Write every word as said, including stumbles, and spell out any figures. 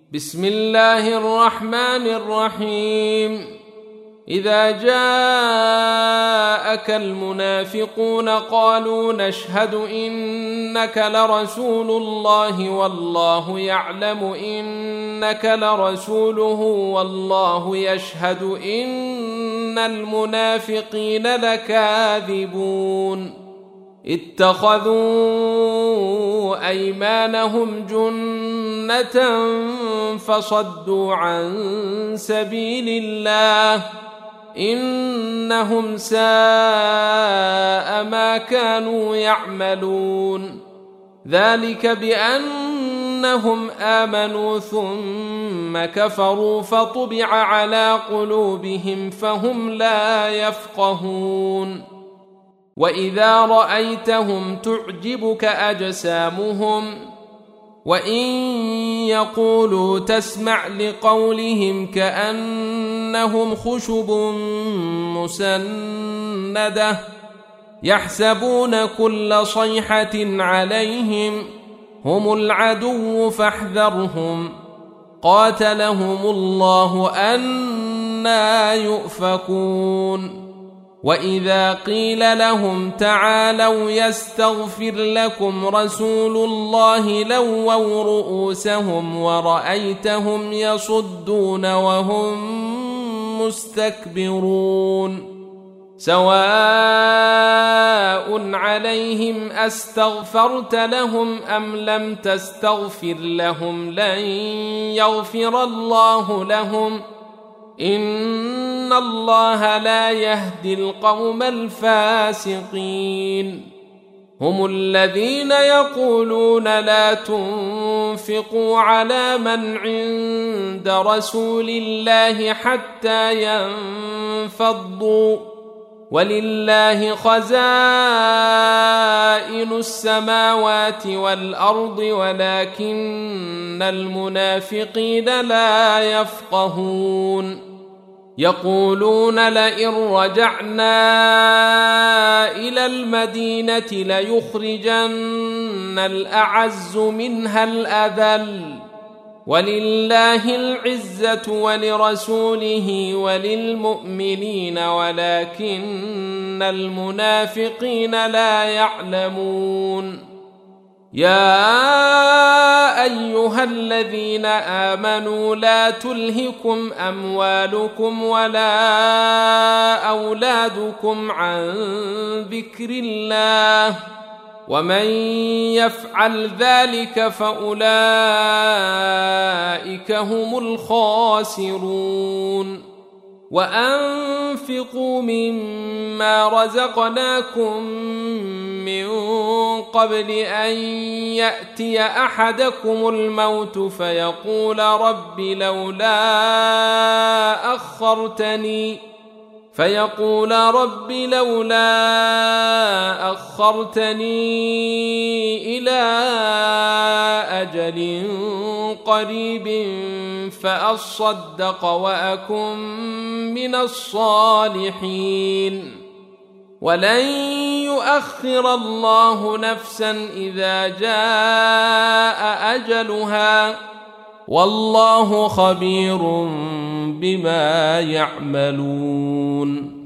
بسم الله الرحمن الرحيم. إذا جاءك المنافقون قالوا نشهد إنك لرسول الله والله يعلم إنك لرسوله والله يشهد إن المنافقين لكاذبون. اتخذوا أيمانهم جنة فصدوا عن سبيل الله إنهم ساء ما كانوا يعملون. ذلك بأنهم آمنوا ثم كفروا فطبع على قلوبهم فهم لا يفقهون. وإذا رأيتهم تعجبك أجسامهم وإن يقولوا تسمع لقولهم كأنهم خشب مسندة يحسبون كل صيحة عليهم هم العدو فاحذرهم قاتلهم الله أنى يؤفكون. وإذا قيل لهم تعالوا يستغفر لكم رسول الله لووا رؤوسهم ورأيتهم يصدون وهم مستكبرون. سواء عليهم أستغفرت لهم أم لم تستغفر لهم لن يغفر الله لهم إن الله لا يهدي القوم الفاسقين. هم الذين يقولون لا تنفقوا على من عند رسول الله حتى ينفضوا ولله خزائن السماوات والأرض ولكن المنافقين لا يفقهون. يقولون لئن رجعنا إلى المدينة ليخرجن الأعز منها الأذل ولله العزة ولرسوله وللمؤمنين ولكن المنافقين لا يعلمون. يا أيها الذين آمنوا لا تلهكم أموالكم ولا أولادكم عن ذكر الله ومن يفعل ذلك فأولئك هم الخاسرون. وأنفقوا مما رزقناكم من قبل أن يأتي أحدكم الموت فيقول رب لولا أخرتني فيقول رب لولا أخرتني إلى أجل قريب فأصدق وأكن من الصالحين. ولن يؤخر الله نفسا إذا جاء أجلها والله خبير بما يعملون.